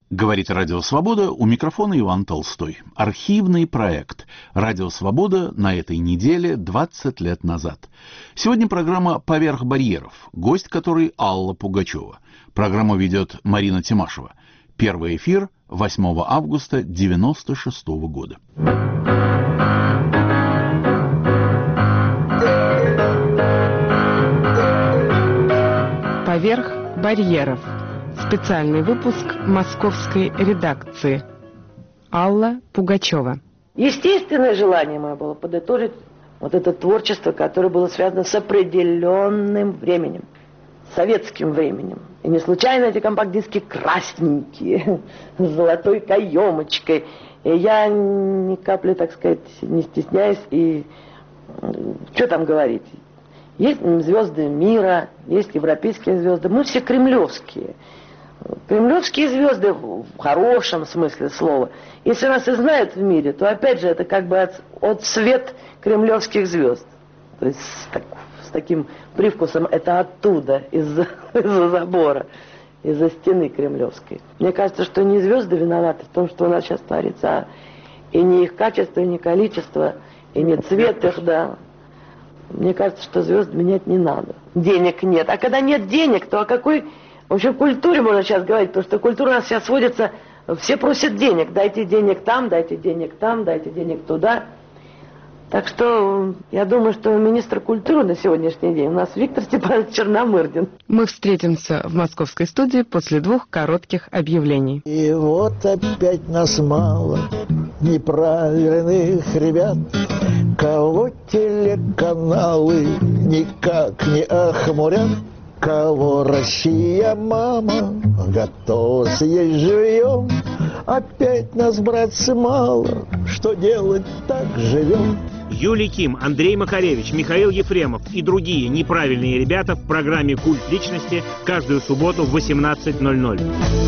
Говорит Радио Свобода, у микрофона Иван Толстой. Архивный проект Радио Свобода на этой неделе 20 лет назад. Сегодня программа «Поверх барьеров», гость которой Алла Пугачева. Программу ведет Марина Тимашева. Первый эфир 8 августа 1996 года. «Поверх барьеров». Специальный выпуск московской редакции. Алла Пугачева. Естественное желание мое было подытожить вот это творчество, которое было связано с определенным временем, советским временем. И не случайно эти компакт-диски красненькие, с золотой каемочкой. И я ни капли, так сказать, не стесняюсь. И что там говорить? Есть звезды мира, есть европейские звезды. Мы все кремлевские. Кремлевские звезды в хорошем смысле слова. Если нас и знают в мире, то опять же это как бы отцвет кремлевских звезд. То есть с таким привкусом это оттуда, из-за забора, из-за стены кремлевской. Мне кажется, что не звезды виноваты в том, что у нас сейчас творится, и не их качество, и не количество, и не цвет их, да. Мне кажется, что звезд менять не надо. Денег нет. А когда нет денег, то о какой... В общем, культуре можно сейчас говорить, потому что культура у нас сейчас сводится, все просят денег. Дайте денег там, дайте денег там, дайте денег туда. Так что я думаю, что министр культуры на сегодняшний день у нас Виктор Степанович Черномырдин. Мы встретимся в московской студии после 2 коротких объявлений. И вот опять нас мало неправильных ребят, кого телеканалы никак не охмурят. Кого Россия, мама, готова съесть живьем. Опять нас, братцы, мало, что делать, так живем. Юлий Ким, Андрей Макаревич, Михаил Ефремов и другие неправильные ребята в программе «Культ личности» каждую субботу в 18:00.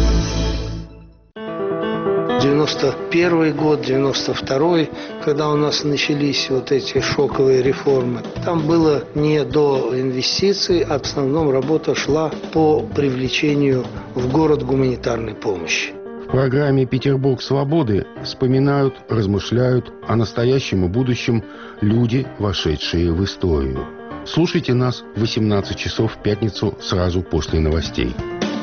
91 год, 92-й, когда у нас начались вот эти шоковые реформы, там было не до инвестиций, а в основном работа шла по привлечению в город гуманитарной помощи. В программе «Петербург свободы» вспоминают, размышляют о настоящем и будущем люди, вошедшие в историю. Слушайте нас в 18 часов в пятницу сразу после новостей.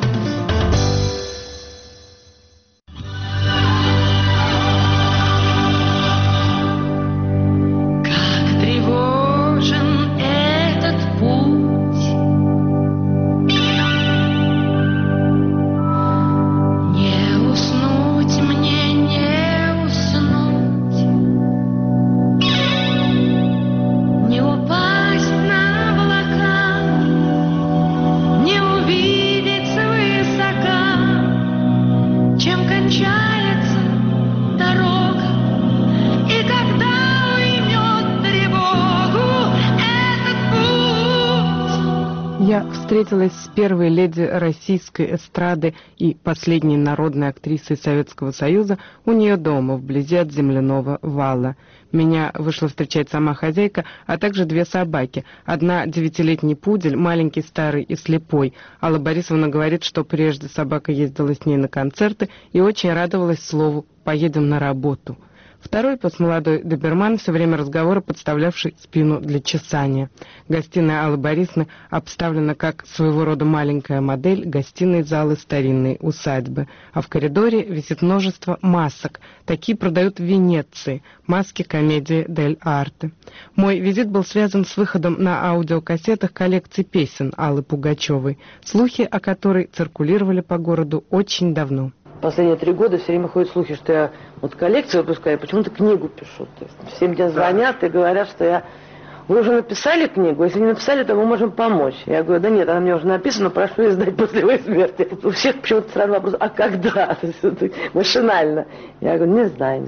Я встретилась с первой леди российской эстрады и последней народной актрисой Советского Союза у нее дома, вблизи от земляного вала. Меня вышла встречать сама хозяйка, а также 2 собаки. Одна 9-летний пудель, маленький, старый и слепой. Алла Борисовна говорит, что прежде собака ездила с ней на концерты и очень радовалась слову «поедем на работу». Второй постмолодой доберман, все время разговора подставлявший спину для чесания. Гостиная Аллы Борисовны обставлена как своего рода маленькая модель гостиной залы старинной усадьбы. А в коридоре висит множество масок. Такие продают в Венеции. Маски комедии дель арте. Мой визит был связан с выходом на аудиокассетах коллекции песен Аллы Пугачевой, слухи о которой циркулировали по городу очень давно. Последние 3 года все время ходят слухи, что я вот коллекцию выпускаю, почему-то книгу пишу. То есть все мне звонят и говорят, что я... Вы уже написали книгу? Если не написали, то мы можем помочь. Я говорю, да нет, она мне уже написана, прошу издать после моей смерти. У всех почему-то сразу вопрос, а когда? То есть, машинально. Я говорю, не знаю.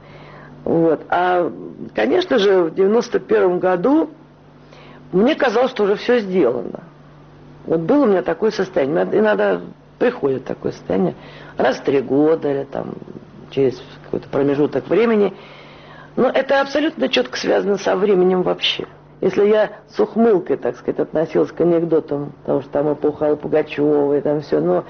Вот. А, конечно же, в 91 году мне казалось, что уже все сделано. Вот было у меня такое состояние. Иногда приходит такое состояние раз в 3 года или там через какой-то промежуток времени. Но это абсолютно четко связано со временем вообще. Если я с ухмылкой, так сказать, относилась к анекдотам, потому что там эпоха Аллы Пугачевой, там все, но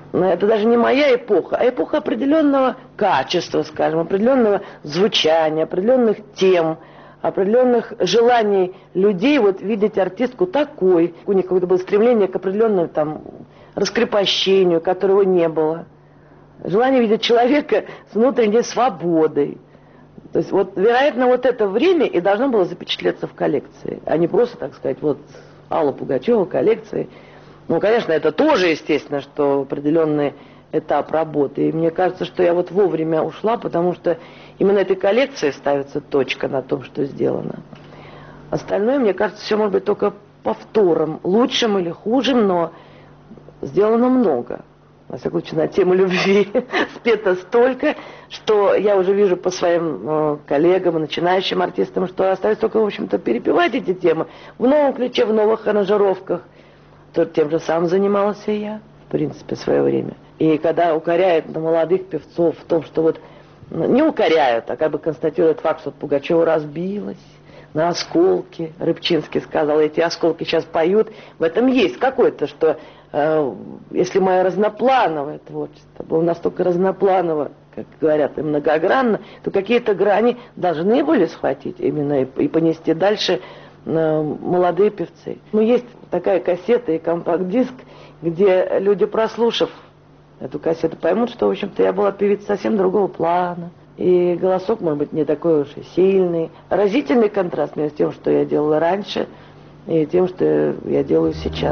Это даже не моя эпоха, а эпоха определенного качества, скажем, определенного звучания, определенных тем, определенных желаний людей вот видеть артистку такой. У них какое-то было стремление к определенному там раскрепощению, которого не было. Желание видеть человека с внутренней свободой. То есть вот, вероятно, вот это время и должно было запечатлеться в коллекции, а не просто, так сказать, вот Алла Пугачева коллекции. Ну, конечно, это тоже, естественно, что определенный этап работы. И мне кажется, что я вот вовремя ушла, потому что именно этой коллекции ставится точка на том, что сделано. Остальное, мне кажется, все может быть только повтором, лучшим или хужим, но сделано много. Во всяком случае, на тему любви спето столько, что я уже вижу по своим коллегам и начинающим артистам, что остается только, в общем-то, перепевать эти темы в новом ключе, в новых аранжировках. Тем же самым занималась и я, в принципе, в свое время. И когда укоряют на молодых певцов в том, что вот, не укоряют, а как бы констатируют факт, что Пугачева разбилась на осколки. Рыбчинский сказал, эти осколки сейчас поют. В этом есть какое-то, что если мое разноплановое творчество было настолько разнопланово, как говорят, и многогранно, то какие-то грани должны были схватить именно и понести дальше молодые певцы. Ну, есть такая кассета и компакт-диск, где люди, прослушав эту кассету, поймут, что, в общем-то, я была певицей совсем другого плана. И голосок, может быть, не такой уж и сильный. Разительный контраст между тем, что я делала раньше, и тем, что я делаю сейчас.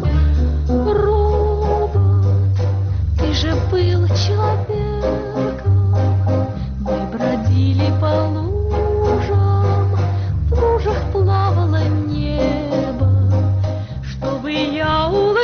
Робот, ты же был человеком. Мы бродили по лужам, в лужах плавало небо. Чтобы я улыбалась,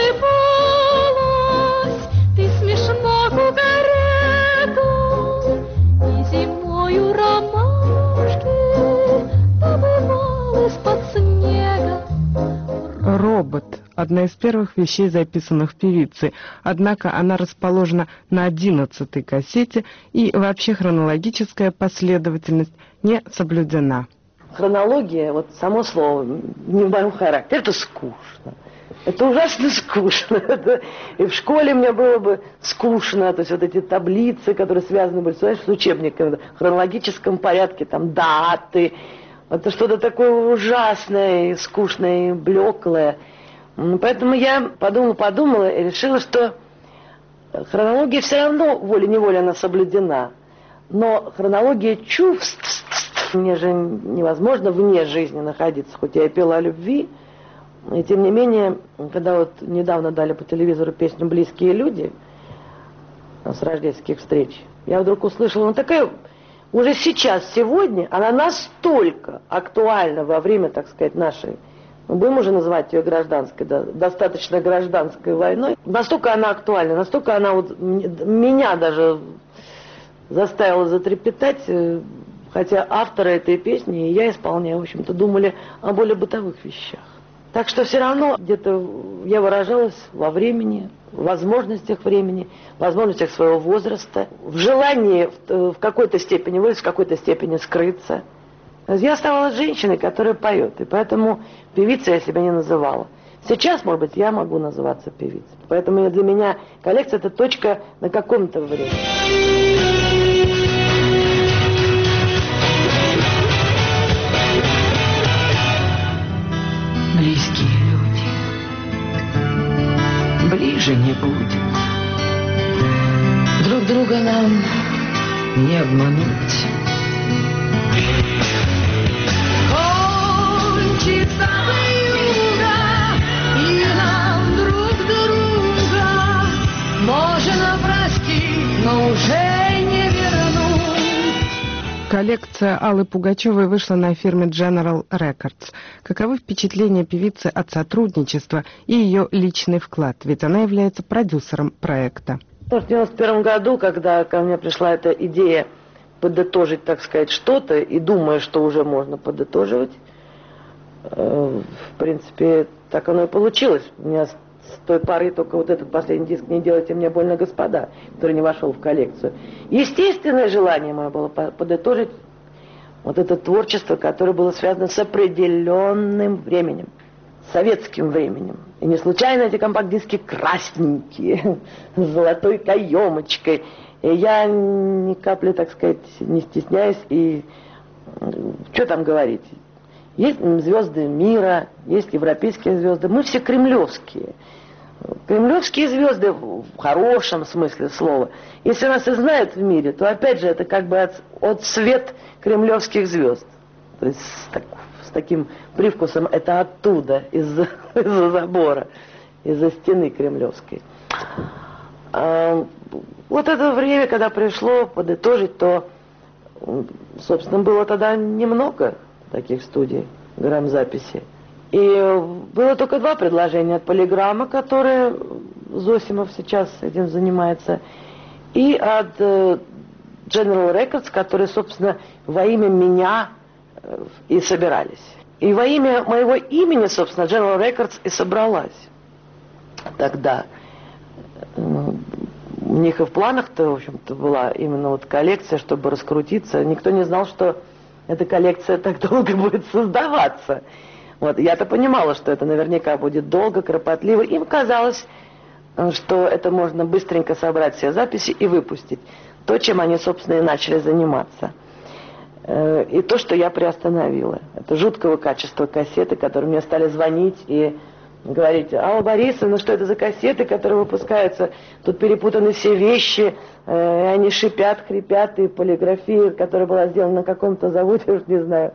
ты смешно кукарекал. И зимою ромашки добывал из-под снега. Робот – одна из первых вещей, записанных певицей, однако она расположена на 11-й кассете, и вообще хронологическая последовательность не соблюдена. Хронология, вот само слово, не в моем характере, это скучно. Это ужасно скучно. И в школе мне было бы скучно. То есть вот эти таблицы, которые связаны были с учебниками, в хронологическом порядке, там даты. Это что-то такое ужасное, скучное, блеклое. Поэтому я подумала и решила, что хронология все равно волей-неволей она соблюдена. Но хронология чувств, мне же невозможно вне жизни находиться, хоть я и пела о любви. И тем не менее, когда вот недавно дали по телевизору песню «Близкие люди» с рождественских встреч, я вдруг услышала, она такая, уже сейчас, сегодня, она настолько актуальна во время, так сказать, нашей, мы будем уже называть ее гражданской, да, достаточно гражданской войной, настолько она актуальна, настолько она вот меня даже заставила затрепетать, хотя авторы этой песни и я исполняю, в общем-то, думали о более бытовых вещах. Так что все равно где-то я выражалась во времени, в возможностях времени, в возможностях своего возраста, в желании в какой-то степени выразить, в какой-то степени скрыться. Я оставалась женщиной, которая поет, и поэтому певицей я себя не называла. Сейчас, может быть, я могу называться певицей. Поэтому для меня коллекция – это точка на каком-то времени. Близкие люди, ближе не будет. Друг друга нам не обмануть. Кончится вьюга, и нам друг друга можно простить, но уже не вернуть. Коллекция Аллы Пугачевой вышла на фирме General Records. Каковы впечатления певицы от сотрудничества и ее личный вклад? Ведь она является продюсером проекта. В 1991 году, когда ко мне пришла эта идея подытожить, так сказать, что-то, и думая, что уже можно подытоживать, в принципе, так оно и получилось. У меня с той поры только вот этот последний диск «Не делайте мне больно, господа», который не вошел в коллекцию. Естественное желание мое было подытожить вот это творчество, которое было связано с определенным временем. советским временем. И не случайно эти компакт-диски красненькие, с золотой каемочкой. И я ни капли, так сказать, не стесняюсь. И что там говорить? Есть звезды мира, есть европейские звезды. Мы все кремлевские. Кремлевские звезды в хорошем смысле слова. Если нас и знают в мире, то опять же это как бы отсвет кремлевских звезд. То есть с таким привкусом это оттуда, из-за забора, из-за стены кремлевской. Вот это время, когда пришло подытожить, то, собственно, было тогда немного таких студий грамзаписи. И было только 2 предложения от Полиграмма, которые Зосимов сейчас этим занимается, и от General Records, которые, собственно, во имя меня и собирались. И во имя моего имени, собственно, General Records и собралась тогда. У них и в планах-то, в общем-то, была именно вот коллекция, чтобы раскрутиться. Никто не знал, что эта коллекция так долго будет создаваться. Вот, я-то понимала, что это наверняка будет долго, кропотливо. Им казалось, что это можно быстренько собрать все записи и выпустить. То, чем они, собственно, и начали заниматься. И то, что я приостановила. Это жуткого качества кассеты, которые мне стали звонить и говорить: Алла Борисовна, что это за кассеты, которые выпускаются? Тут перепутаны все вещи, и они шипят, хрипят, и полиграфия, которая была сделана на каком-то заводе, уж не знаю,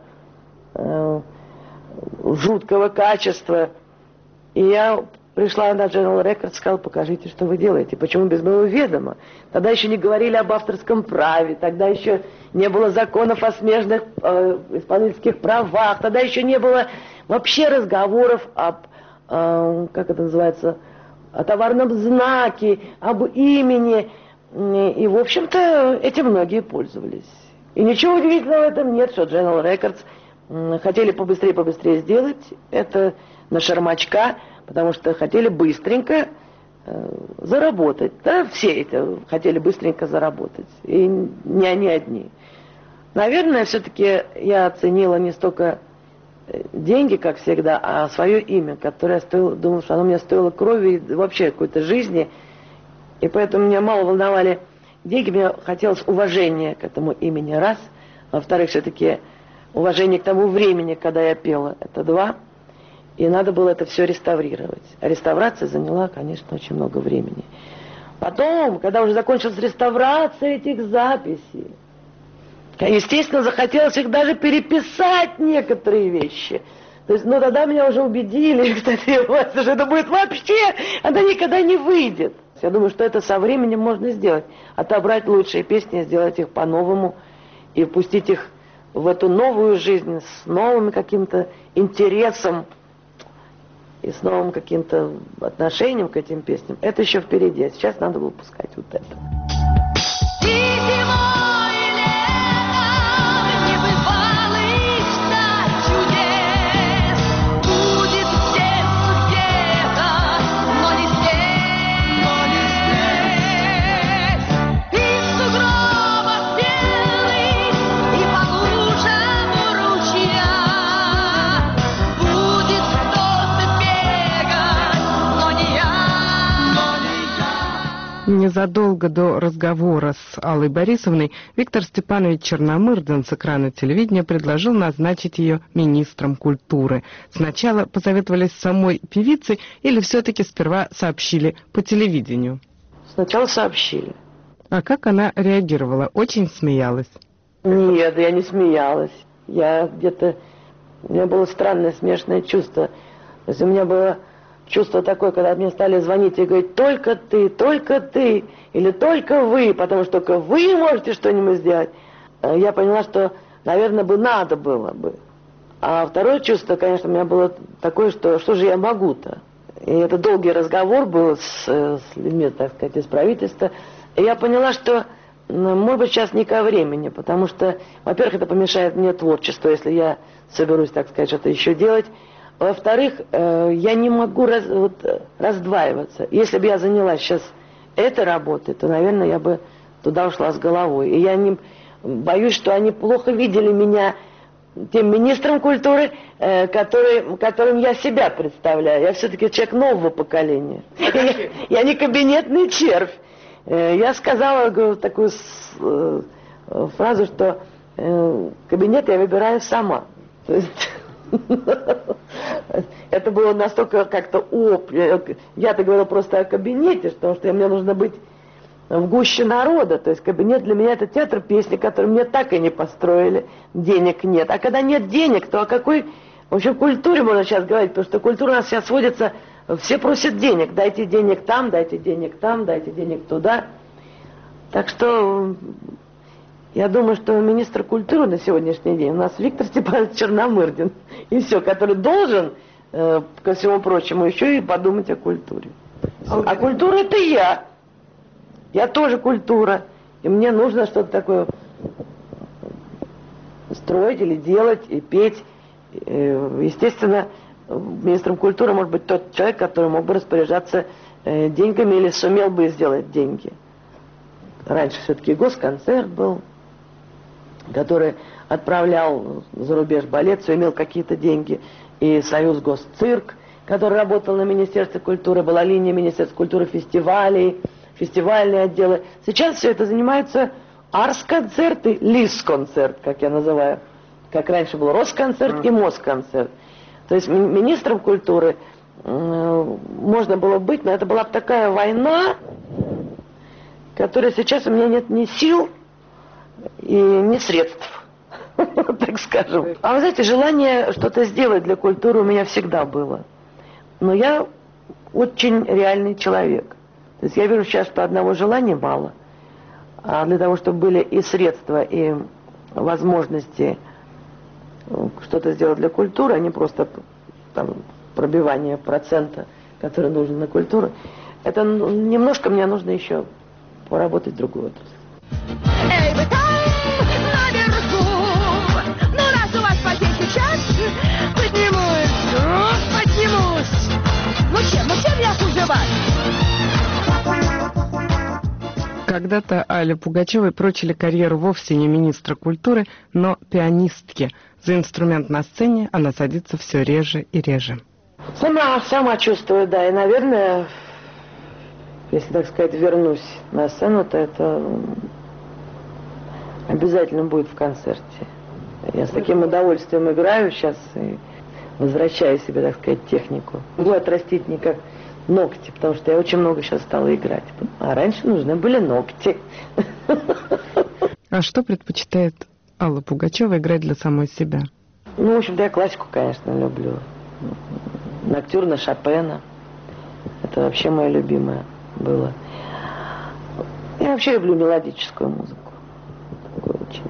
жуткого качества. И я пришла на General Records, сказала: покажите, что вы делаете, почему без моего ведома? Тогда еще не говорили об авторском праве, тогда еще не было законов о смежных исполнительских правах, тогда еще не было вообще разговоров об, как это называется, о товарном знаке, об имени. И, в общем-то, этим многие пользовались. И ничего удивительного в этом нет, что General Records хотели побыстрее сделать это на шармачка, потому что хотели быстренько заработать. Да, все это хотели быстренько заработать. И не они одни. Наверное, все-таки я оценила не столько деньги, как всегда, а свое имя, которое я думала, что оно мне стоило крови и вообще какой-то жизни. И поэтому меня мало волновали деньги, мне хотелось уважения к этому имени, раз. Во-вторых, все-таки уважение к тому времени, когда я пела, это 2. И надо было это все реставрировать. А реставрация заняла, конечно, очень много времени. Потом, когда уже закончилась реставрация этих записей, естественно, захотелось их даже переписать некоторые вещи. То есть, ну, тогда меня уже убедили, кстати, что это будет вообще, она никогда не выйдет. Я думаю, что это со временем можно сделать. Отобрать лучшие песни, сделать их по-новому и пустить их в эту новую жизнь с новым каким-то интересом и с новым каким-то отношением к этим песням. Это еще впереди. А сейчас надо выпускать вот это. Незадолго до разговора с Аллой Борисовной Виктор Степанович Черномырдин с экрана телевидения предложил назначить ее министром культуры. Сначала посоветовались с самой певицей или все-таки сперва сообщили по телевидению? Сначала сообщили. А как она реагировала? Очень смеялась? Нет, я не смеялась. У меня было странное, смешное чувство. То есть у меня было чувство такое, когда мне стали звонить и говорить: только ты, или только вы, потому что только вы можете что-нибудь сделать. Я поняла, что, наверное, надо было бы. А второе чувство, конечно, у меня было такое, что же я могу-то? И это долгий разговор был с людьми, так сказать, из правительства. И я поняла, что, может быть, сейчас не ко времени, потому что, во-первых, это помешает мне творчеству, если я соберусь, так сказать, что-то еще делать. Во-вторых, я не могу раздваиваться. Если бы я занялась сейчас этой работой, то, наверное, я бы туда ушла с головой. И я боюсь, что они плохо видели меня тем министром культуры, которым я себя представляю. Я все-таки человек нового поколения. Я не кабинетный червь. Я сказала такую фразу, что кабинет я выбираю сама. То есть это было настолько как-то я-то говорила просто о кабинете, потому что мне нужно быть в гуще народа. То есть кабинет для меня это театр песни, который мне так и не построили. Денег нет. А когда нет денег, то о какой вообще культуре можно сейчас говорить? Потому что культура у нас сейчас сводится, все просят денег. Дайте денег там, дайте денег там, дайте денег туда. Так что я думаю, что министр культуры на сегодняшний день у нас Виктор Степанович Черномырдин. И все, который должен, ко всему прочему, еще и подумать о культуре. А культура это я. Я тоже культура. И мне нужно что-то такое строить или делать, и петь. Естественно, министром культуры может быть тот человек, который мог бы распоряжаться деньгами или сумел бы сделать деньги. Раньше все-таки госконцерт был, который отправлял за рубеж балет, все имел какие-то деньги. И Союз Госцирк, который работал на Министерстве культуры, была линия Министерства культуры фестивалей, фестивальные отделы. Сейчас все это занимаются Арсконцерт и Лисконцерт, как я называю. Как раньше был Росконцерт и Москонцерт. То есть министром культуры можно было быть, но это была бы такая война, которой сейчас у меня нет ни сил и ни средств, так скажем. А вы знаете, желание что-то сделать для культуры у меня всегда было. Но я очень реальный человек. То есть я вижу сейчас, что одного желания мало. А для того, чтобы были и средства, и возможности что-то сделать для культуры, а не просто там пробивание процента, который нужен на культуру, это немножко мне нужно еще поработать в другую отрасль. Эй, вы там, наверху, ну раз у вас потек сейчас, поднимусь. Ну чем я хуже вас? Когда-то Алле Пугачевой прочили карьеру вовсе не министра культуры, но пианистки. За инструмент на сцене она садится все реже и реже. Сама чувствую, да, и, наверное, если, так сказать, вернусь на сцену, то это обязательно будет в концерте. Я с таким удовольствием играю сейчас и возвращаю себе, так сказать, технику. Могу отрастить не как ногти, потому что я очень много сейчас стала играть. А раньше нужны были ногти. А что предпочитает Алла Пугачева играть для самой себя? Ну, в общем-то, я классику, конечно, люблю. Ноктюрна Шопена. Это вообще мое любимое было. Я вообще люблю мелодическую музыку. Такую очень.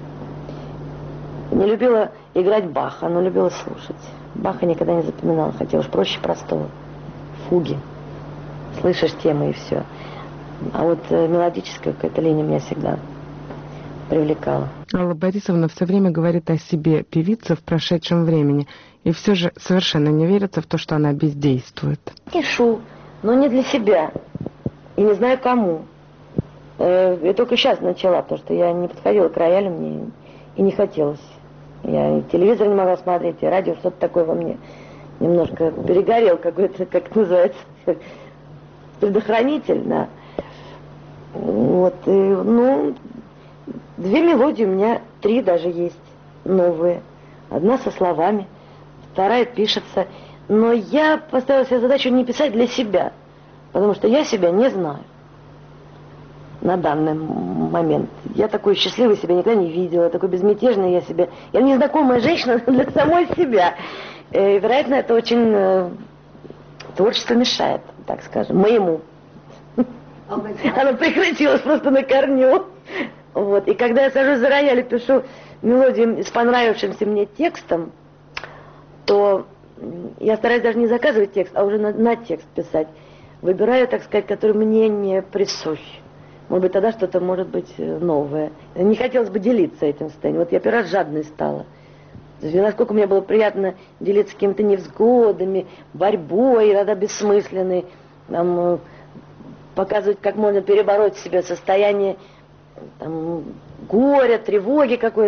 Не любила играть Баха, но любила слушать. Баха никогда не запоминала, хотя уж проще простого. Фуги. Слышишь темы и все. А вот мелодическая какая-то линия меня всегда привлекала. Алла Борисовна все время говорит о себе, певице в прошедшем времени, и все же совершенно не верится в то, что она бездействует. Пишу, но не для себя. И не знаю кому. Я только сейчас начала, потому что я не подходила к роялю, мне и не хотелось. Я и телевизор не могла смотреть, и радио, что-то такое во мне немножко перегорел какой-то, как это называется, предохранитель, да. Вот, и, ну, 2 мелодии у меня, 3 даже есть новые. Одна со словами, вторая пишется. Но я поставила себе задачу не писать для себя, потому что я себя не знаю на данный момент. Я такой счастливой себя никогда не видела, такой безмятежной я незнакомая женщина для самой себя. И, вероятно, это очень творчество мешает, так скажем, моему. Оно прекратилось просто на корню. Вот. И когда я сажусь за рояль и пишу мелодию с понравившимся мне текстом, то я стараюсь даже не заказывать текст, а уже на текст писать. Выбираю, так сказать, который мне не присущ. Может быть, тогда что-то может быть новое. Не хотелось бы делиться этим состоянием. Вот я первый раз жадной стала. Насколько мне было приятно делиться какими-то невзгодами, борьбой, иногда бессмысленной, там, показывать, как можно перебороть в себе состояние там, горя, тревоги какое-то.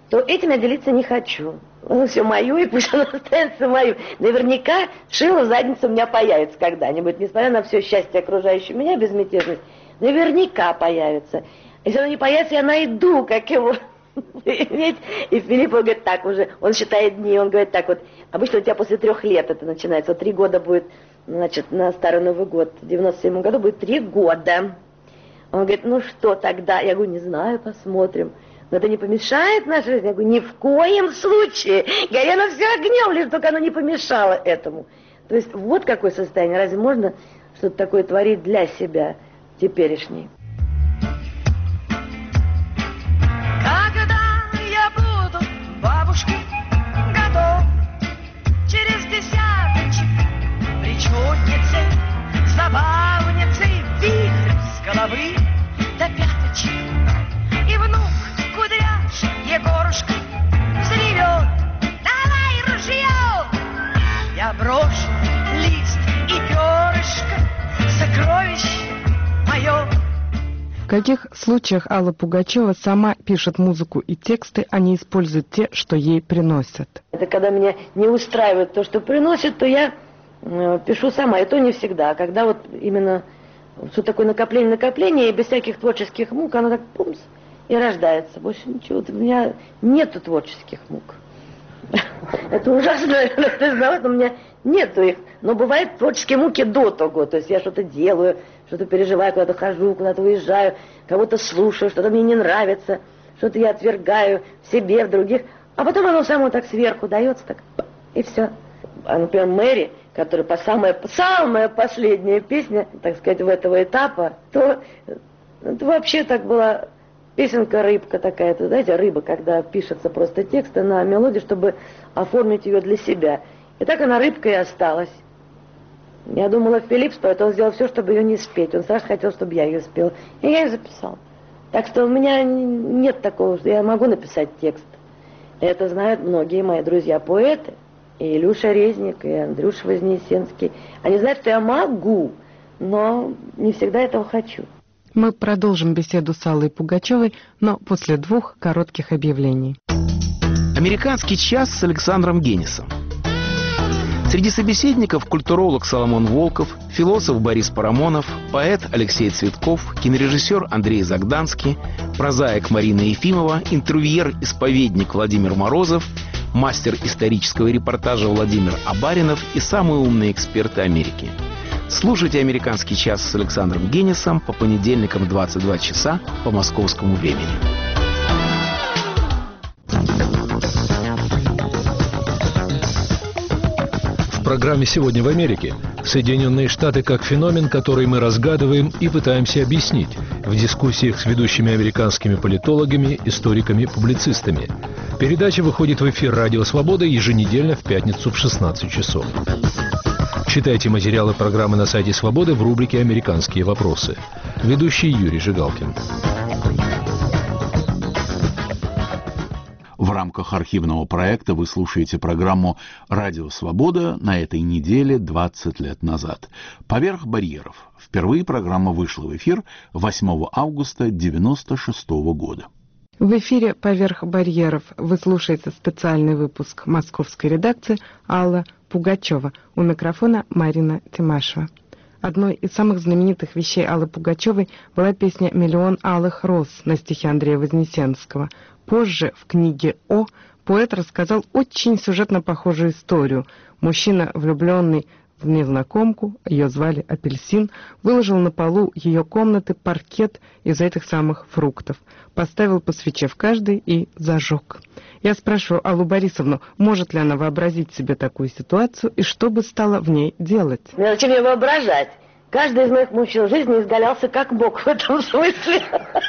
то этим я делиться не хочу. Ну, все мое, и пусть оно останется мое. Наверняка шило в заднице у меня появится когда-нибудь, несмотря на все счастье окружающее меня, безмятежность, наверняка появится. Если оно не появится, я найду, как его иметь. И Филипп, он говорит, так уже, он считает дни, он говорит, так вот, обычно у тебя после 3 лет это начинается, вот 3 года будет, значит, на Старый Новый год, в 97 году будет 3 года. Он говорит, ну что тогда? Я говорю, не знаю, посмотрим. Но это не помешает нашей жизни? Я говорю, ни в коем случае. Горя на все огнем, лишь только оно не помешало этому. То есть вот какое состояние. Разве можно что-то такое творить для себя теперешней? Когда я буду бабушкой годов, через десяточек, причудницей, забавницей, вихрь с головы до пяточек. И внук кудряш Егорушка взревет, давай ружье! Я брошу лист и перышко, сокровище мое. В каких случаях Алла Пугачева сама пишет музыку и тексты, а не использует те, что ей приносят? Это когда меня не устраивает то, что приносит, то я пишу сама, и то не всегда. А когда вот именно что такое накопление, и без всяких творческих мук, оно так пумс и рождается. Больше ничего. У меня нету творческих мук. Это ужасно, наверное, но у меня нету их. Но бывают творческие муки до того. То есть я что-то делаю, что-то переживаю, куда-то хожу, куда-то уезжаю, кого-то слушаю, что-то мне не нравится, что-то я отвергаю в себе, в других. А потом оно само так сверху дается, так, и все. А, например, Мэри, которая самая последняя песня, так сказать, в этого этапа, то это вообще так была песенка «Рыбка» такая, то, знаете, рыба, когда пишется просто текст на мелодию, чтобы оформить ее для себя. И так она рыбкой и осталась. Я думала, Филипп споет, он сделал все, чтобы ее не спеть. Он сразу хотел, чтобы я ее спела. И я ее записала. Так что у меня нет такого, что я могу написать текст. Это знают многие мои друзья-поэты. И Илюша Резник, и Андрюша Вознесенский. Они знают, что я могу, но не всегда этого хочу. Мы продолжим беседу с Аллой Пугачевой, но после 2 коротких объявлений. Американский час с Александром Генисом. Среди собеседников культуролог Соломон Волков, философ Борис Парамонов, поэт Алексей Цветков, кинорежиссер Андрей Загданский, прозаик Марина Ефимова, интервьюер-исповедник Владимир Морозов, мастер исторического репортажа Владимир Абаринов и самые умные эксперты Америки. Слушайте «Американский час» с Александром Генисом по понедельникам в 22 часа по московскому времени. В программе «Сегодня в Америке» Соединенные Штаты как феномен, который мы разгадываем и пытаемся объяснить в дискуссиях с ведущими американскими политологами, историками, публицистами. Передача выходит в эфир «Радио Свобода» еженедельно в пятницу в 16 часов. Читайте материалы программы на сайте «Свободы» в рубрике «Американские вопросы». Ведущий Юрий Жигалкин. В рамках архивного проекта вы слушаете программу «Радио Свобода» на этой неделе 20 лет назад. «Поверх барьеров». Впервые программа вышла в эфир 8 августа 1996 года. В эфире «Поверх барьеров» вы слушаете специальный выпуск московской редакции Алла Пугачева. У микрофона Марина Тимашева. Одной из самых знаменитых вещей Аллы Пугачевой была песня «Миллион алых роз» на стихи Андрея Вознесенского. Позже в книге «О» поэт рассказал очень сюжетно похожую историю. Мужчина, влюбленный в незнакомку, ее звали Апельсин, выложил на полу ее комнаты паркет из этих самых фруктов, поставил по свече в каждой и зажег. Я спрашиваю Аллу Борисовну, может ли она вообразить себе такую ситуацию и что бы стала в ней делать? Зачем ее воображать? Каждый из моих мужчин в жизни изгалялся как бог в этом смысле.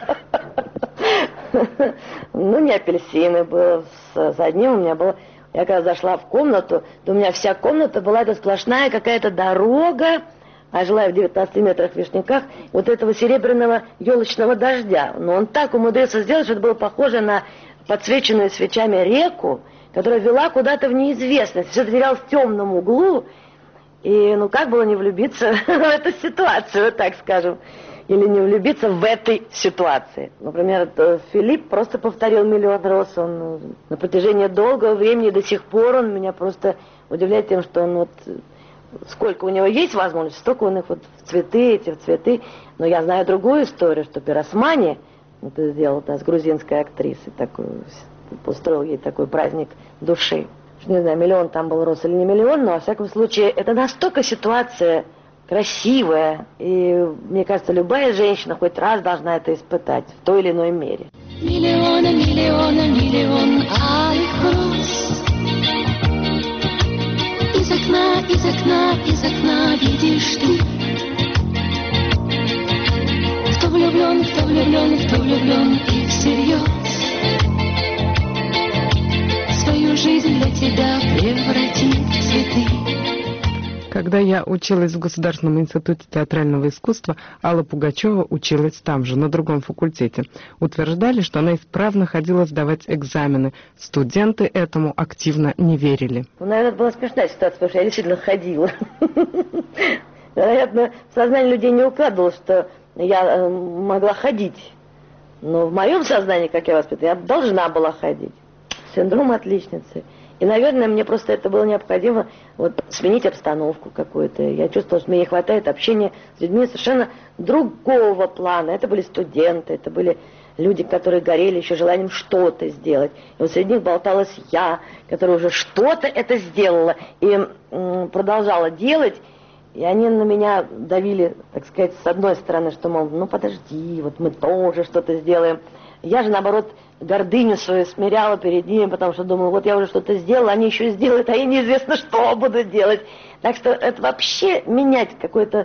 Ну, не апельсины было, с одним у меня было... Я когда зашла в комнату, то у меня вся комната была это сплошная какая-то дорога, а жила я в 19 метрах в Вишняках, вот этого серебряного елочного дождя. Но он так умудрился сделать, что это было похоже на подсвеченную свечами реку, которая вела куда-то в неизвестность. Все это терялось в темном углу. И ну как было не влюбиться в эту ситуацию, вот так скажем. или не влюбиться в этой ситуации. Например, Филипп просто повторил «Миллион роз». Он на протяжении долгого времени до сих пор он меня просто удивляет тем, что он вот сколько у него есть возможностей, столько он их вот в цветы. Но я знаю другую историю, что Пиросмани, это сделал с грузинской актрисой, устроил ей такой праздник души. Не знаю, миллион там был роз или не миллион, но во всяком случае это настолько ситуация красивая, и мне кажется, любая женщина хоть раз должна это испытать в той или иной мере. Миллион алых роз. Из окна видишь ты. Кто влюблен и всерьез свою жизнь для тебя превратит в цветы. Когда я училась в Государственном институте театрального искусства, Алла Пугачева училась там же, на другом факультете. Утверждали, что она исправно ходила сдавать экзамены. Студенты этому активно не верили. Наверное, это была смешная ситуация, потому что я действительно ходила. Вероятно, в сознание людей не укладывалось, что я могла ходить. Но в моем сознании, как я воспитана, я должна была ходить. Синдром отличницы. И, наверное, мне просто это было необходимо сменить обстановку какую-то. Я чувствовала, что мне не хватает общения с людьми совершенно другого плана. Это были студенты, это были люди, которые горели еще желанием что-то сделать. И вот среди них болталась я, которая уже что-то это сделала и продолжала делать. И они на меня давили, так сказать, с одной стороны, что, мол, ну подожди, вот мы тоже что-то сделаем. Я же, наоборот, гордыню свою смиряла перед ними, потому что думала, вот я уже что-то сделала, они еще сделают, а я неизвестно, что буду делать. Так что это вообще менять какую-то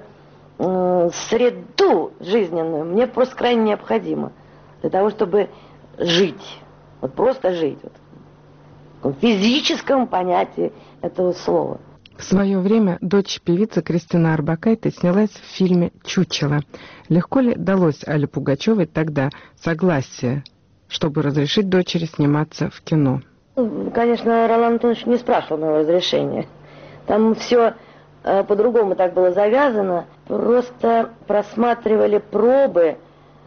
среду жизненную мне просто крайне необходимо. Для того, чтобы жить. Вот просто жить. Вот, в таком физическом понятии этого слова. В свое время дочь певицы Кристина Орбакайте снялась в фильме «Чучело». Легко ли далось Алле Пугачевой тогда согласие, чтобы разрешить дочери сниматься в кино? Конечно, Ролан Антонович не спрашивал моего разрешения. Там все по-другому так было завязано. Просто просматривали пробы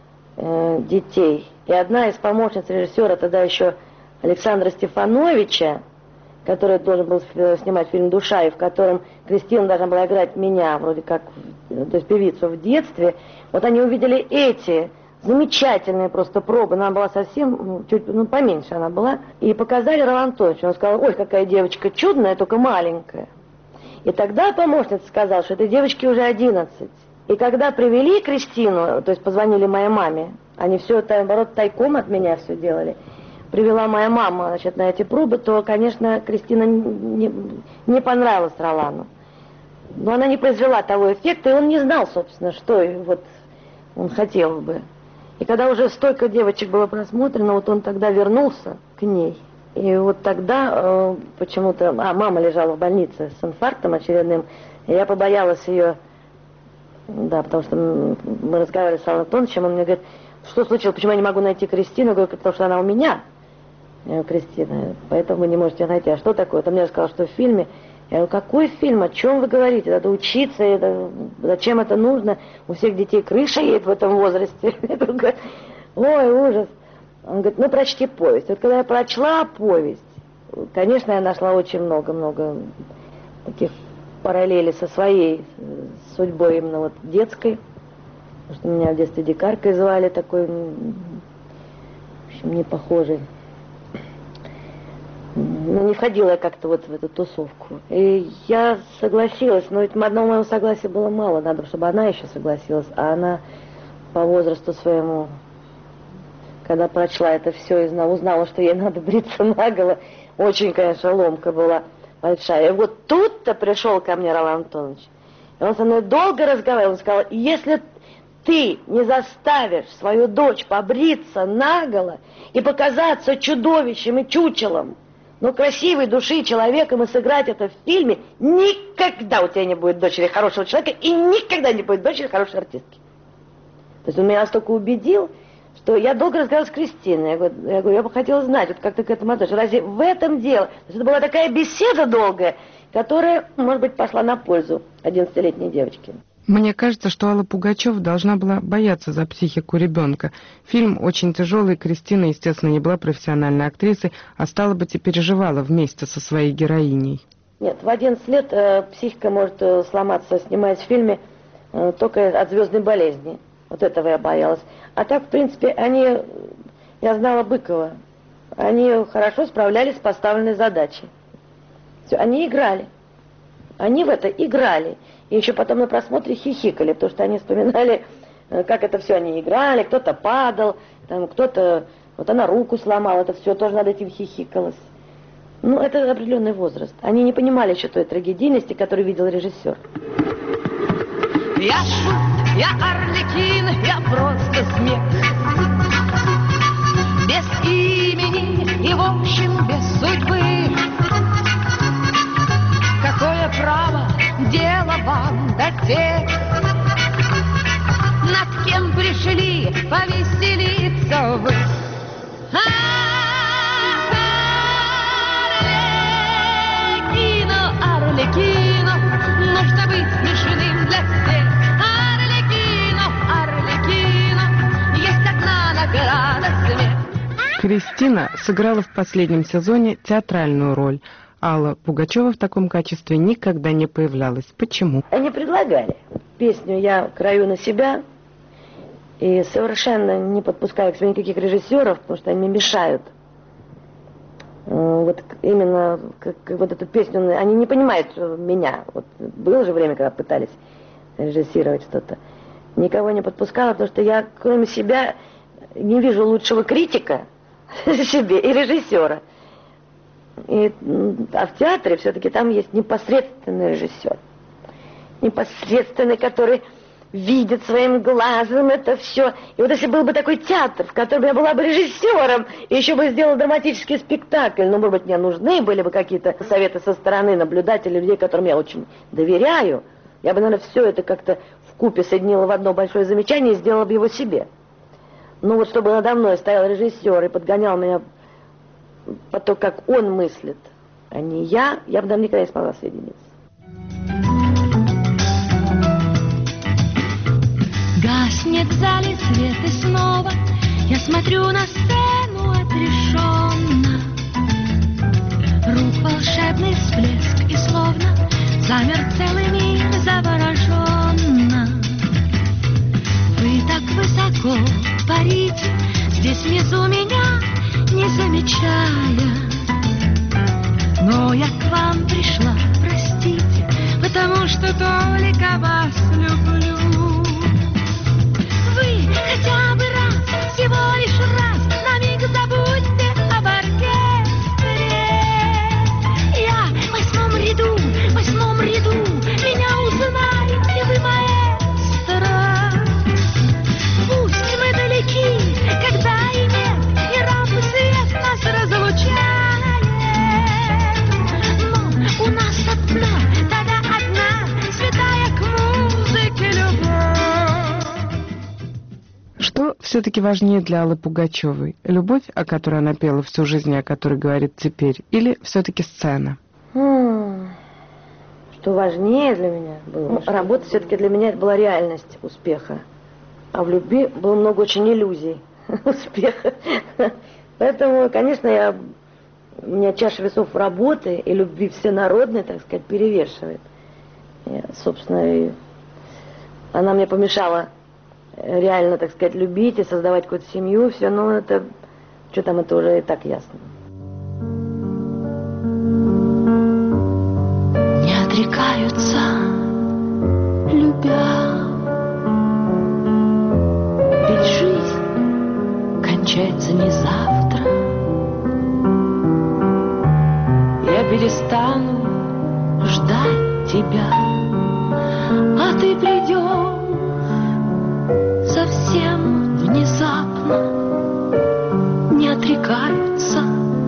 детей. И одна из помощниц режиссера, тогда еще Александра Стефановича, который должен был снимать фильм «Душа», и в котором Кристина должна была играть меня, вроде как, то есть певицу в детстве. Вот они увидели эти замечательные просто пробы. Она была совсем, чуть поменьше она была. И показали Ролан Антоновичу. Он сказал, ой, какая девочка чудная, только маленькая. И тогда помощница сказала, что этой девочке уже 11. И когда привели Кристину, то есть позвонили моей маме, они все это, наоборот, тайком от меня все делали, привела моя мама, значит, на эти пробы, то, конечно, Кристина не понравилась Ролану. Но она не произвела того эффекта, и он не знал, собственно, что вот он хотел бы. И когда уже столько девочек было просмотрено, вот он тогда вернулся к ней. И вот тогда почему-то... мама лежала в больнице с инфарктом очередным, и я побоялась ее... Да, потому что мы разговаривали с Аллой Антоновичем, он мне говорит, что случилось, почему я не могу найти Кристину? Я говорю, потому что она у меня. Я говорю, Кристина, поэтому вы не можете найти. А что такое? Он мне сказал, что в фильме. Я говорю, какой фильм? О чем вы говорите? Надо учиться, зачем это нужно? У всех детей крыша едет в этом возрасте. Я говорю, ой, ужас. Он говорит, ну прочти повесть. Вот когда я прочла повесть, конечно, я нашла очень много таких параллелей со своей судьбой именно вот детской. Потому что меня в детстве дикаркой звали, такой, в общем, не похожий. Ну, не входила я как-то вот в эту тусовку. И я согласилась, но ведь одного моего согласия было мало. Надо, чтобы она еще согласилась. А она по возрасту своему, когда прочла это все и узнала, что ей надо бриться наголо, очень, конечно, ломка была большая. И вот тут-то пришел ко мне Ролан Антонович. И он со мной долго разговаривал. Он сказал, если ты не заставишь свою дочь побриться наголо и показаться чудовищем и чучелом, но красивой души человеком и сыграть это в фильме, никогда у тебя не будет дочери хорошего человека и никогда не будет дочери хорошей артистки. То есть он меня настолько убедил, что я долго разговаривала с Кристиной. Я говорю, я бы хотела знать, вот как ты к этому относишься. Разве в этом дело? То есть это была такая беседа долгая, которая, может быть, пошла на пользу 11-летней девочке. Мне кажется, что Алла Пугачева должна была бояться за психику ребенка. Фильм очень тяжелый, Кристина, естественно, не была профессиональной актрисой, а стало быть, и переживала вместе со своей героиней. Нет, в 11 лет психика может сломаться, снимаясь в фильме, только от звездной болезни. Вот этого я боялась. А так, в принципе, я знала Быкова, они хорошо справлялись с поставленной задачей. Все, они играли. Они в это играли. И еще потом на просмотре хихикали, потому что они вспоминали, как это все они играли, кто-то падал, там кто-то, вот она руку сломала, это все тоже над этим хихикалось. Ну, это определенный возраст. Они не понимали еще той трагедийности, которую видел режиссер. Я шут, я Арлекин, я просто смех. Без имени и, в общем, без судьбы. Какое право дело вам до тех, над кем пришли повеселиться вы? Арлекино, нужно быть смешным для всех. Арлекино, есть одна награда смех. Кристина сыграла в последнем сезоне театральную роль. Алла Пугачева в таком качестве никогда не появлялась. Почему? Они предлагали песню «Я краю на себя» и совершенно не подпускаю к себе никаких режиссеров, потому что они мне мешают. Вот именно вот эту песню, они не понимают меня. Вот было же время, когда пытались режиссировать что-то. Никого не подпускала, потому что я, кроме себя, не вижу лучшего критика себе и режиссера. А в театре все-таки там есть непосредственный режиссер. Непосредственный, который видит своим глазом это все. И вот если был бы такой театр, в котором я была бы режиссером, и еще бы сделала драматический спектакль, ну, может быть, мне нужны были бы какие-то советы со стороны наблюдателей, людей, которым я очень доверяю, я бы, наверное, все это как-то вкупе соединила в одно большое замечание и сделала бы его себе. Ну вот, чтобы надо мной стоял режиссер и подгонял меня по то, как он мыслит, а не я бы, наверное, никогда не смогла соединиться. Гаснет в зале свет и снова я смотрю на сцену отрешенно. Рук волшебный всплеск и словно замер целый мир завороженно. Вы так высоко парите здесь внизу меня, не замечая. Но я к вам пришла, простите, потому что только вас люблю. Вы хотя бы раз, всего лишь раз, на миг забудьте об оркестре. Я в восьмом ряду, меня узнаете вы, маэстро. Пусть мы далеки, когда и нет, и рассвет нас разлучает. Но у нас одна, тогда одна, святая к музыке любовь. Что все-таки важнее для Аллы Пугачевой? Любовь, о которой она пела всю жизнь, о которой говорит теперь, или все-таки сцена? Что важнее для меня было? Работа все-таки для меня была реальность успеха. А в любви было много очень иллюзий успеха. Поэтому, конечно, у меня чаша весов работы и любви всенародной, так сказать, перевешивает. И, собственно, она мне помешала реально, так сказать, любить и создавать какую-то семью, все, но это, что там, это уже и так ясно. Не отрекаются, любя, ведь жизнь кончается не завтра. Я перестану ждать тебя, а ты придешь совсем внезапно. Не отрекаются,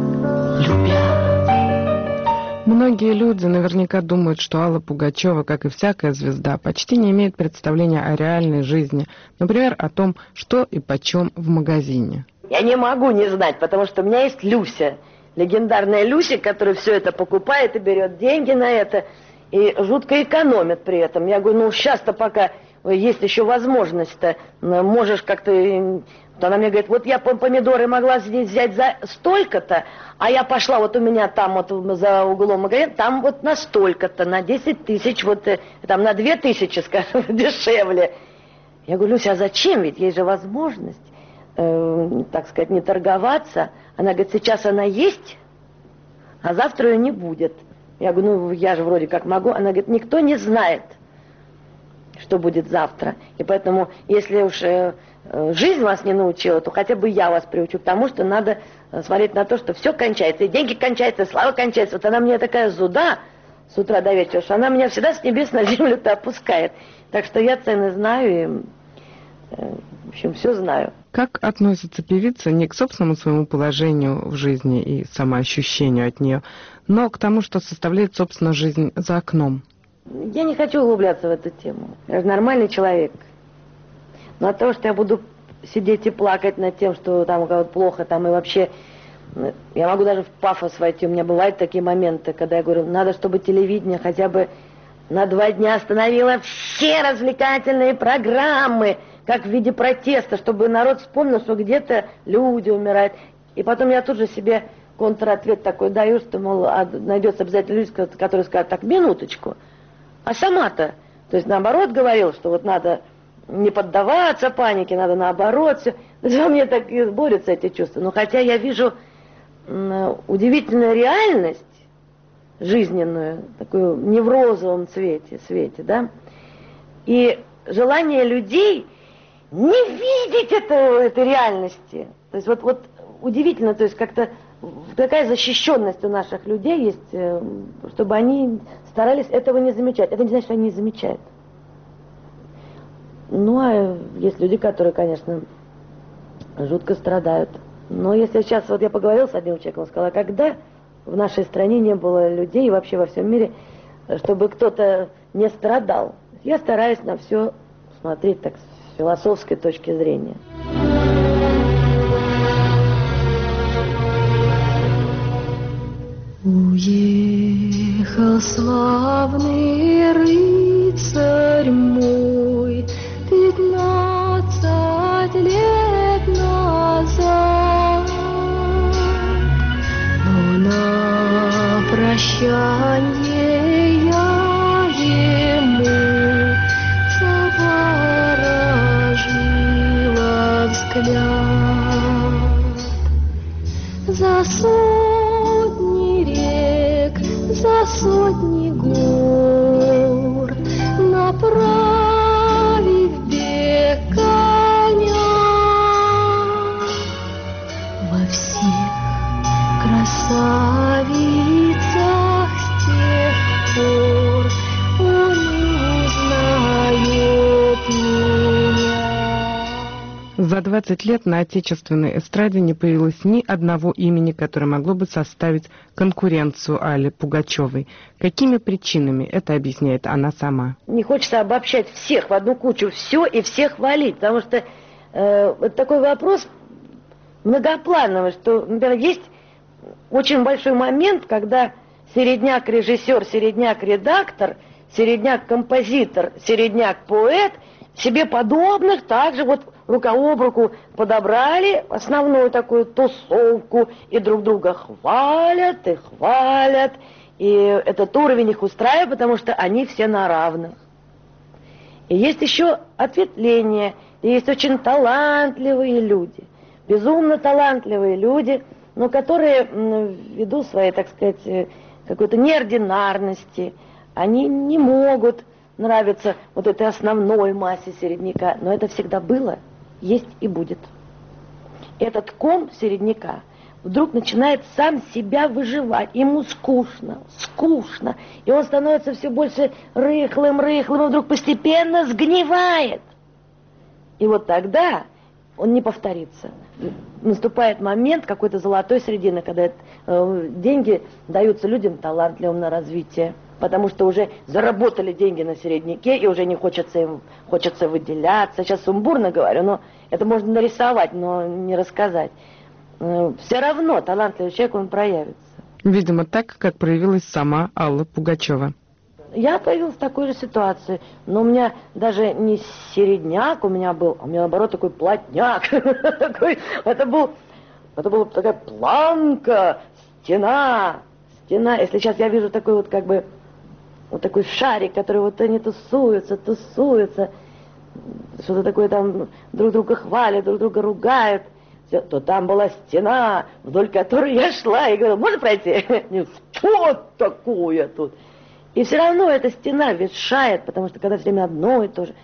любя. Многие люди наверняка думают, что Алла Пугачева, как и всякая звезда, почти не имеет представления о реальной жизни. Например, о том, что и почем в магазине. Я не могу не знать, потому что у меня есть Люся. Легендарная Люся, которая все это покупает и берет деньги на это. и жутко экономят при этом. Я говорю, ну сейчас-то пока есть еще возможность-то, можешь как-то... Вот она мне говорит, вот я помидоры могла здесь взять за столько-то, а я пошла, вот у меня там вот за углом магазин, там вот на столько-то, на 10 тысяч, вот там на 2 тысячи, скажем, дешевле. Я говорю, Люся, а зачем? Ведь есть же возможность, так сказать, не торговаться. Она говорит, сейчас она есть, а завтра ее не будет. Я говорю, ну я же вроде как могу. Она говорит, никто не знает, что будет завтра. И поэтому, если уж жизнь вас не научила, то хотя бы я вас приучу к тому, что надо смотреть на то, что все кончается. И деньги кончаются, и слава кончается. Вот она мне такая зуда с утра до вечера, что она меня всегда с небес на землю-то опускает. Так что я цены знаю и, в общем, все знаю. Как относится певица не к собственному своему положению в жизни и самоощущению от нее, но к тому, что составляет, собственно, жизнь за окном? Я не хочу углубляться в эту тему. Я же нормальный человек. Но от того, что я буду сидеть и плакать над тем, что там у кого-то плохо, там и вообще... Я могу даже в пафос войти. У меня бывают такие моменты, когда я говорю, надо, чтобы телевидение хотя бы на 2 дня остановило все развлекательные программы, как в виде протеста, чтобы народ вспомнил, что где-то люди умирают. И потом я тут же себе контратвет такой даю, что, мол, найдется обязательно люди, которые скажут, так, минуточку. А сама-то, то есть наоборот говорил, что вот надо не поддаваться панике, надо наоборот все. Во мне так и борются эти чувства. Но хотя я вижу удивительную реальность жизненную, такую не в розовом свете, да, и желание людей не видеть этой реальности. То есть вот удивительно, то есть как-то какая защищенность у наших людей есть, чтобы они старались этого не замечать. Это не значит, что они не замечают. Ну, а есть люди, которые, конечно, жутко страдают. Но если сейчас, вот я поговорила с одним человеком, он сказал, а когда в нашей стране не было людей, и вообще во всем мире, чтобы кто-то не страдал? Я стараюсь на все смотреть так с философской точки зрения. Уехал славный рыцарь мой 15 лет назад, но на прощанье я ему заворожила взгляд. За сотни рек, за сотни гор направив бег коня, во всех красавицах с тех пор он узнает меня. За 20 лет на отечественной эстраде не появилось ни одного имени, которое могло бы составить конкуренцию Алле Пугачевой. Какими причинами? Это объясняет она сама. Не хочется обобщать всех в одну кучу, все и всех хвалить, потому что это такой вопрос многоплановый, что, например, есть очень большой момент, когда середняк-режиссер, середняк-редактор, середняк-композитор, середняк-поэт себе подобных также вот рука об руку подобрали основную такую тусовку и друг друга хвалят и хвалят. И этот уровень их устраивает, потому что они все на равных. И есть еще ответвление, и есть очень талантливые люди, безумно талантливые люди, но которые ввиду своей, так сказать, какой-то неординарности, они не могут нравиться вот этой основной массе середняка, но это всегда было, есть и будет. Этот ком середняка вдруг начинает сам себя выживать, ему скучно, и он становится все больше рыхлым, и вдруг постепенно сгнивает. И вот тогда он не повторится. Наступает момент какой-то золотой середины, когда деньги даются людям талантливым на развитие, потому что уже заработали деньги на середняке, и уже не хочется им выделяться. Сейчас сумбурно говорю, но это можно нарисовать, но не рассказать. Все равно талантливый человек, он проявится. Видимо, так, как проявилась сама Алла Пугачева. я появилась в такой же ситуации. Но у меня даже не середняк у меня был, а у меня, наоборот, такой плотняк. Это была такая планка, стена. Если сейчас я вижу такой вот как бы вот такой шарик, который вот они тусуются, что-то такое там друг друга хвалят, друг друга ругают, то там была стена, вдоль которой я шла и говорила: можно пройти? Что такое тут? И все равно эта стена ветшает, потому что когда все время одно и то же,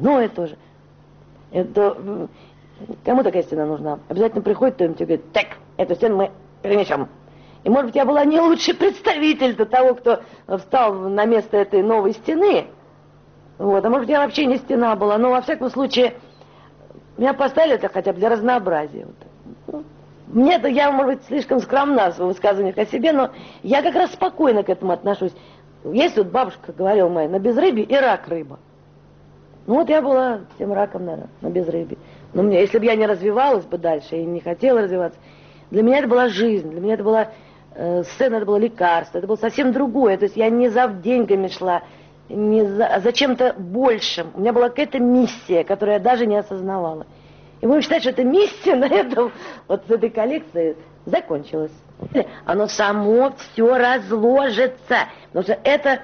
это, кому такая стена нужна? Обязательно приходит кто-нибудь и говорит: так, эту стену мы перенесем. И, может быть, я была не лучший представитель того, кто встал на место этой новой стены. Вот. А может быть, я вообще не стена была. Но, во всяком случае, меня поставили это хотя бы для разнообразия. Вот. Мне-то, я, может быть, слишком скромна в высказываниях о себе, но я как раз спокойно к этому отношусь. Есть вот бабушка говорила моя: на безрыбье и рак рыба. Ну вот я была тем раком, наверное, на безрыбье. Но мне, если бы я не развивалась бы дальше и не хотела развиваться, для меня это была жизнь, для меня это была сцена, это было лекарство, это было совсем другое. То есть я не за деньгами шла, а за чем-то большим. У меня была какая-то миссия, которую я даже не осознавала. И будем считать, что эта миссия на этом, вот с этой коллекцией закончилась. Оно само все разложится. Потому что это,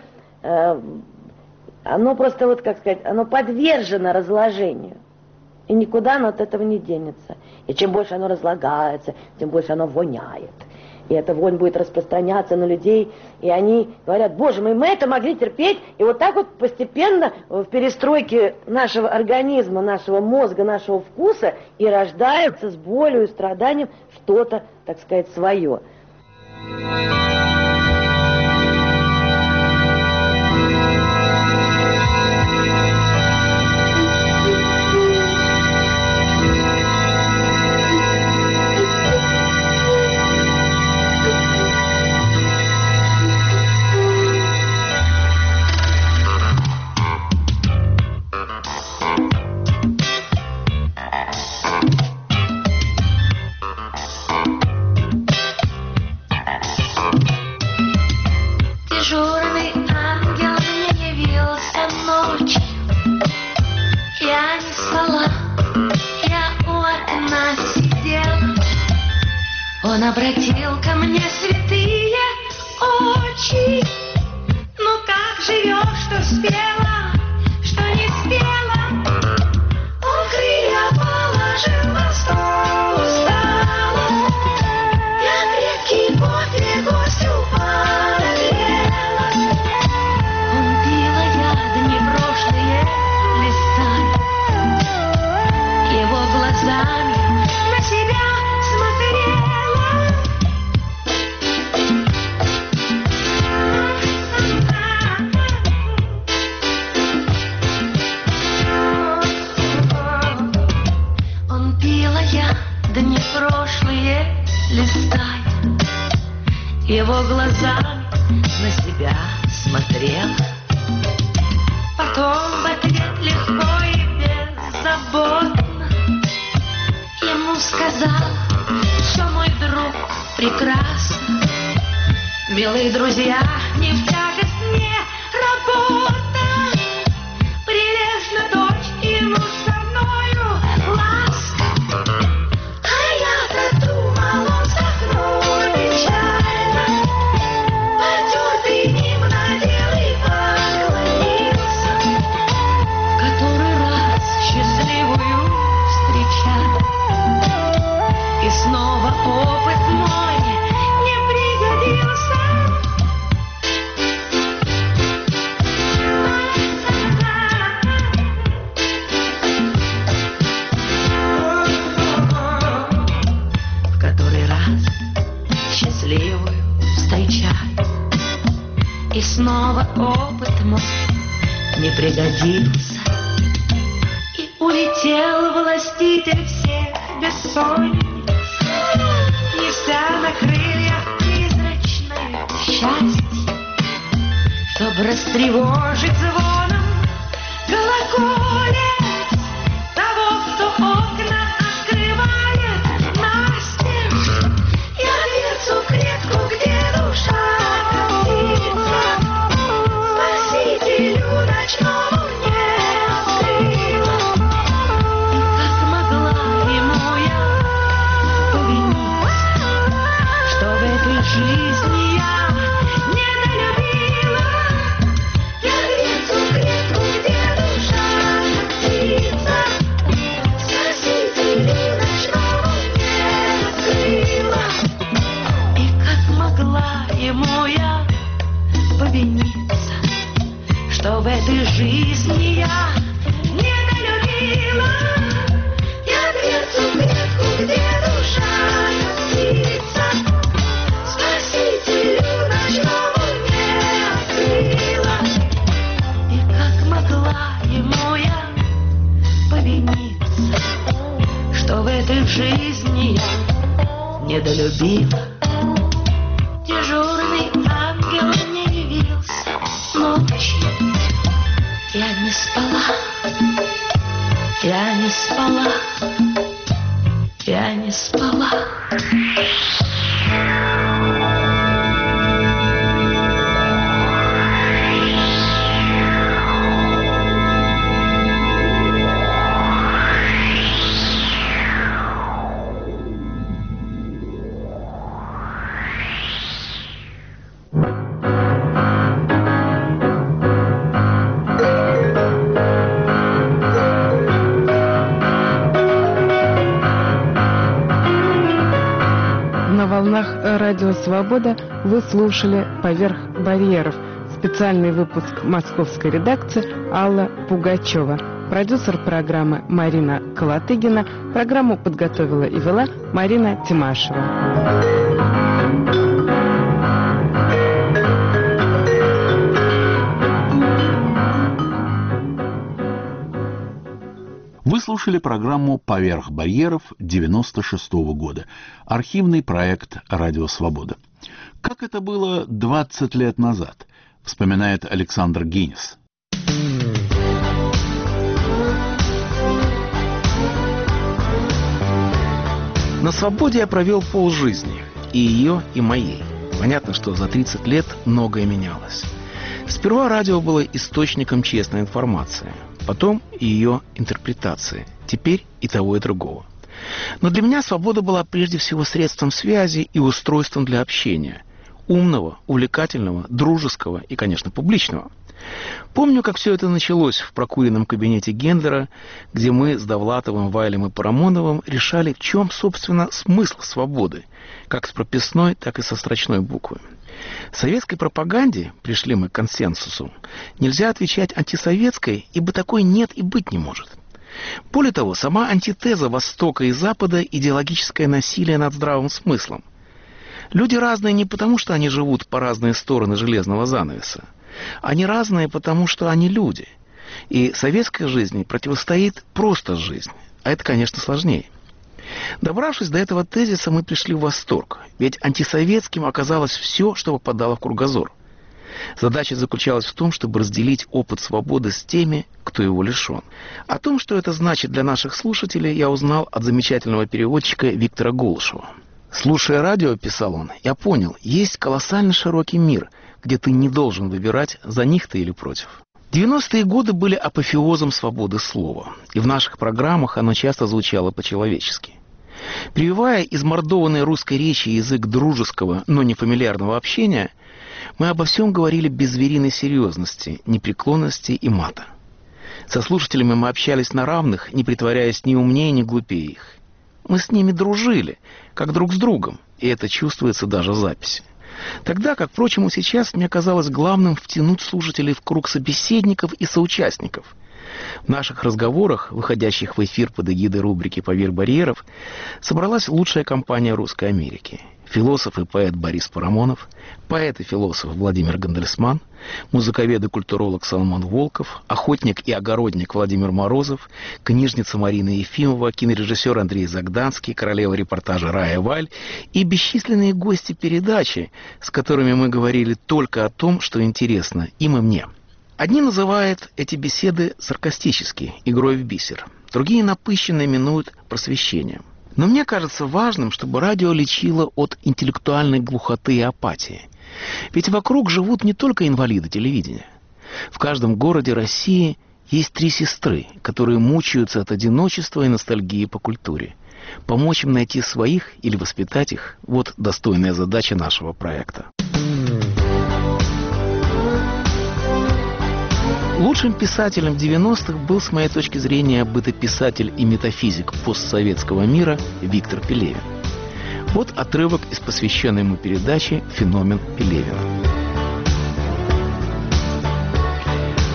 оно просто, вот как сказать, оно подвержено разложению. И никуда оно от этого не денется. И чем больше оно разлагается, тем больше оно воняет. И эта вонь будет распространяться на людей, и они говорят: боже мой, мы это могли терпеть. И вот так вот постепенно в перестройке нашего организма, нашего мозга, нашего вкуса и рождается с болью и страданием что-то, так сказать, свое. Он обратил ко мне святые очи. Ну как живешь, что спела, что не спела? Он крылья положил на стол, устала. Я крепкий кофе гостю подогрела. Он пила яд непрошлые листали. Его глазами на себя смотрела. Его глазами на себя смотрел. Потом в ответ легко и беззаботно ему сказал: все, мой друг, прекрасно. Милые друзья, не в тягость мне работа. Прелестна дочь и муж со мною ласка. А я-то думал, он вздохнул печально. Потертый ним надел и поклонился. В который раз счастливую встречал. И снова опыт мой не пригодился. В который раз счастливую встречать. И снова опыт мой не пригодился. И улетел властитель всех бессонниц, неся на крыльях призрачное счастье, чтоб растревожить звоном колоколец того, кто окна открывает настежь. Я дверцу в клетку, где душа катится. повиниться, что в этой жизни я недолюбила. Я дверцу клетку, где душа птица, спасителю ночному не открыла. И как могла ему я повиниться, что в этой жизни я недолюбила. Дежурный ангел не явился ночью. Я не спала, я не спала, я не спала. Радио «Свобода» вы слушали «Поверх барьеров». Специальный выпуск московской редакции Алла Пугачева. Продюсер программы Марина Колотыгина. Программу подготовила и вела Марина Тимашева. Вы слушали программу «Поверх барьеров» 96-го года. Архивный проект «Радио Свобода». Как это было 20 лет назад, вспоминает Александр Генис. На свободе я провел полжизни, и ее, и моей. Понятно, что за 30 лет многое менялось. Сперва радио было источником честной информации, потом и ее интерпретации, теперь и того, и другого. Но для меня свобода была прежде всего средством связи и устройством для общения. Умного, увлекательного, дружеского и, конечно, публичного. Помню, как все это началось в прокуренном кабинете Гендлера, где мы с Довлатовым, Вайлем и Парамоновым решали, в чем, собственно, смысл свободы, как с прописной, так и со строчной буквы. Советской пропаганде, пришли мы к консенсусу, нельзя отвечать антисоветской, ибо такой нет и быть не может. Более того, сама антитеза Востока и Запада – идеологическое насилие над здравым смыслом. Люди разные не потому, что они живут по разные стороны железного занавеса. Они разные, потому что они люди. И советской жизни противостоит просто жизнь. А это, конечно, сложнее. Добравшись до этого тезиса, мы пришли в восторг. Ведь антисоветским оказалось все, что попадало в кругозор. Задача заключалась в том, чтобы разделить опыт свободы с теми, кто его лишен. О том, что это значит для наших слушателей, я узнал от замечательного переводчика Виктора Голышева. «Слушая радио, — писал он, — я понял, есть колоссально широкий мир, где ты не должен выбирать, за них ты или против». 90-е годы были апофеозом свободы слова, и в наших программах оно часто звучало по-человечески. Прививая измордованной русской речи язык дружеского, но не фамильярного общения, мы обо всем говорили без звериной серьезности, непреклонности и мата. Со слушателями мы общались на равных, не притворяясь ни умнее, ни глупее их. Мы с ними дружили, как друг с другом, и это чувствуется даже в записи. Тогда, как, впрочем, и сейчас, мне казалось главным втянуть слушателей в круг собеседников и соучастников. В наших разговорах, выходящих в эфир под эгидой рубрики «Поверх барьеров», собралась лучшая компания Русской Америки. Философ и поэт Борис Парамонов, поэт и философ Владимир Гандельсман, музыковед и культуролог Соломон Волков, охотник и огородник Владимир Морозов, книжница Марина Ефимова, кинорежиссер Андрей Загданский, королева репортажа Рая Валь и бесчисленные гости передачи, с которыми мы говорили только о том, что интересно им и мне. Одни называют эти беседы саркастически, игрой в бисер, другие напыщенно именуют просвещением. Но мне кажется важным, чтобы радио лечило от интеллектуальной глухоты и апатии. Ведь вокруг живут не только инвалиды телевидения. В каждом городе России есть 3 сестры, которые мучаются от одиночества и ностальгии по культуре. Помочь им найти своих или воспитать их – вот достойная задача нашего проекта. Лучшим писателем 90-х был, с моей точки зрения, бытописатель и метафизик постсоветского мира Виктор Пелевин. Вот отрывок из посвященной ему передачи «Феномен Пелевина».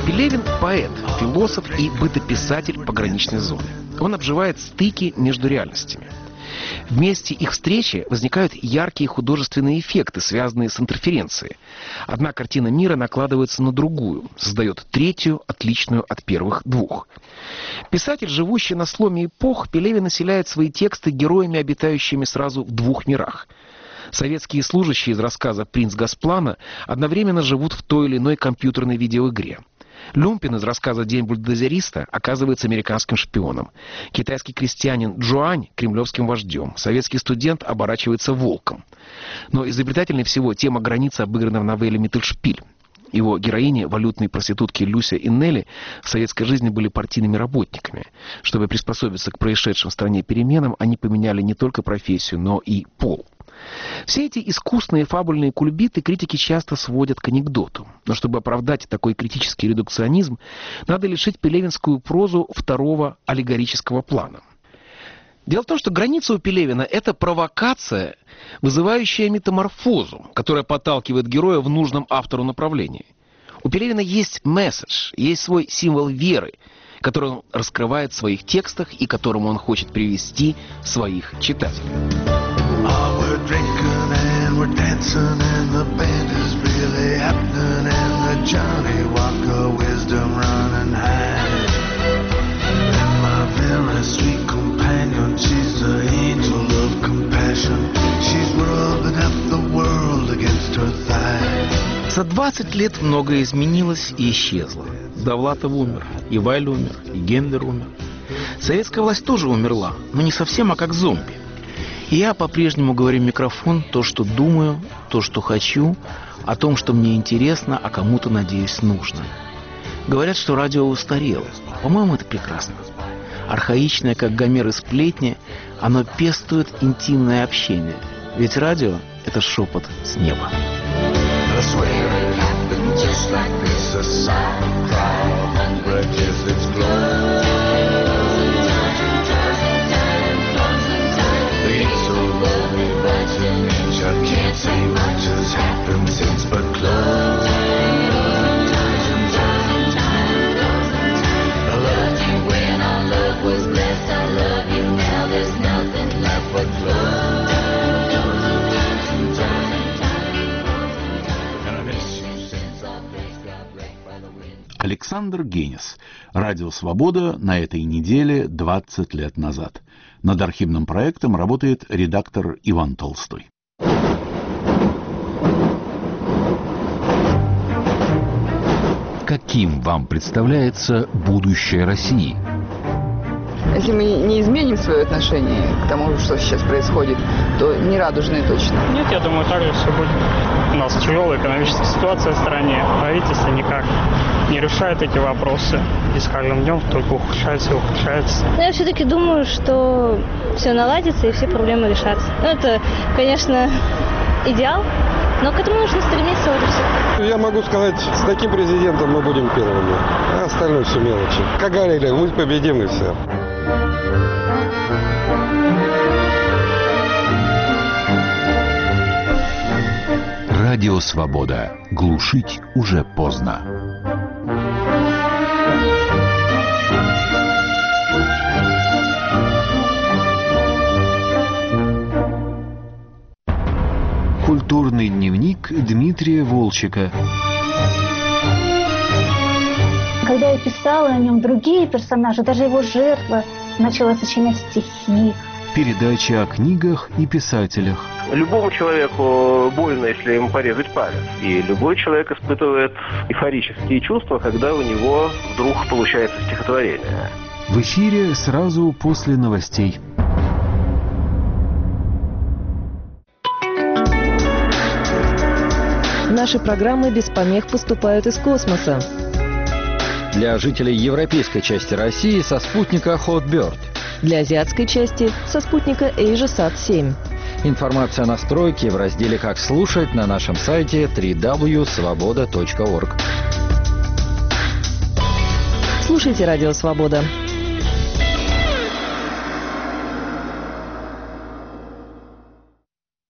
Пелевин – поэт, философ и бытописатель пограничной зоны. Он обживает стыки между реальностями. В месте их встречи возникают яркие художественные эффекты, связанные с интерференцией. Одна картина мира накладывается на другую, создает третью, отличную от первых двух. Писатель, живущий на сломе эпох, Пелевин населяет свои тексты героями, обитающими сразу в двух мирах. Советские служащие из рассказа «Принц Госплана» одновременно живут в той или иной компьютерной видеоигре. Люмпин из рассказа «День бульдозериста» оказывается американским шпионом. Китайский крестьянин Джуань – кремлевским вождем. Советский студент оборачивается волком. Но изобретательнее всего тема границы обыграна в новелле «Миттельшпиль». Его героини, валютные проститутки Люся и Нелли, в советской жизни были партийными работниками. Чтобы приспособиться к происшедшим в стране переменам, они поменяли не только профессию, но и пол. Все эти искусные фабульные кульбиты критики часто сводят к анекдоту. Но чтобы оправдать такой критический редукционизм, надо лишить пелевинскую прозу второго аллегорического плана. Дело в том, что граница у Пелевина – это провокация, вызывающая метаморфозу, которая подталкивает героя в нужном автору направлении. У Пелевина есть месседж, есть свой символ веры, который он раскрывает в своих текстах и которому он хочет привести своих читателей. We're drinking and we're dancing and the band is really happening and the Johnny Walker wisdom running high. And my very sweet companion, she's the angel of compassion. She's rubbing up the world against her thigh. За 20 лет многое изменилось и исчезло. Довлатов умер, и Вайль умер, и Гендер умер. Советская власть тоже умерла, но не совсем, а как зомби. И я по-прежнему говорю в микрофон то, что думаю, то, что хочу, о том, что мне интересно, а кому-то, надеюсь, нужно. Говорят, что радио устарело. По-моему, это прекрасно. Архаичное, как Гомер и сплетни, оно пестует интимное общение. Ведь радио — это шепот с неба. I can't say much has happened since but close. I loved you when our love was blessed. I love you now, there's nothing left but close. And I miss you since our place got wrecked by the wind. Александр Генис. Радио «Свобода» на этой неделе 20 лет назад. Над архивным проектом работает редактор Иван Толстой. Каким вам представляется будущее России? Если мы не изменим свое отношение к тому, что сейчас происходит, то не радужное точно. Нет, я думаю, так же все будет. У нас тяжелая экономическая ситуация в стране. Правительство никак не решает эти вопросы. И с каждым днем только ухудшается и ухудшается. Но я все-таки думаю, что все наладится и все проблемы решатся. Ну, это, конечно, идеал, но к этому нужно стремиться, вот и все. Я могу сказать, с таким президентом мы будем первыми, а остальное все мелочи. Как говорили, мы победим и все. Радио «Свобода». Глушить уже поздно. Культурный дневник Дмитрия Волчека. Когда я писала о нем, другие персонажи, даже его жертва, начала сочинять стихи. Передача о книгах и писателях. Любому человеку больно, если ему порезать палец. И любой человек испытывает эйфорические чувства, когда у него вдруг получается стихотворение. В эфире сразу после новостей. Наши программы без помех поступают из космоса. Для жителей европейской части России со спутника Hotbird. Для азиатской части со спутника AsiaSat-7. Информация о настройке в разделе «Как слушать» на нашем сайте www.svoboda.org. Слушайте «Радио Свобода».